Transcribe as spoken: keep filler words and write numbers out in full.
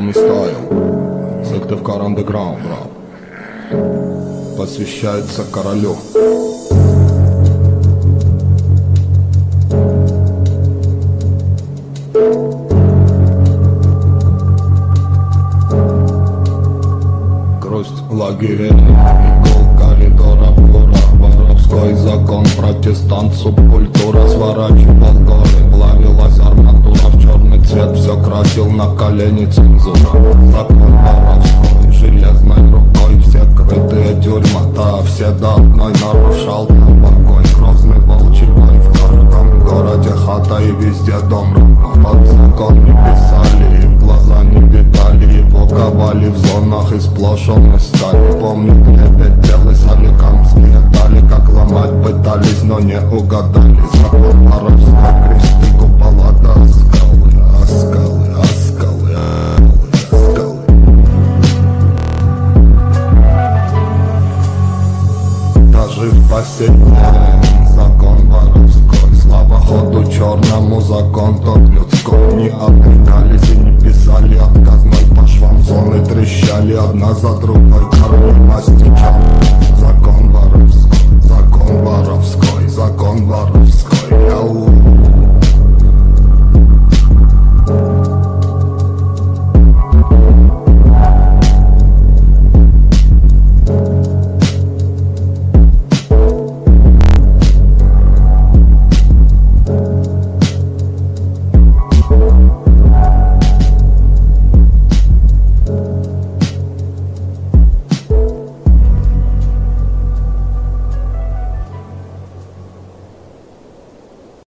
Томми Стайл, Сыктывкар Андеграунд рап, посвящается королю. Грусть лагерей, игл коридора, бура, воровской закон, протестант, субкультура, сворачивал горы, плавилась арматура, в черный цвет все красил на колени цензура. Закон воровской, железной рукой, все крытые тюрьма-то, все до одной нарушал покой. Грозный волчий бой, в каждом городе хата и везде дом родной. Под закон не писали, и в глаза не видали, его ковали в зонах и сплошь он из стали. Помню, небе белый соликамские дали, как ломать пытались, но не угадали. Закон воровской, кресты, купола до скалы, а скалы, а скалы, а скалы. Даже в бассейне закон воровской, слава ходу черному, закон тот людской. Не отвлекались и не писали отказной, по швам зоны трещали одна за другой. Король мастичал, закон воровской, закон воровской, закон воровской.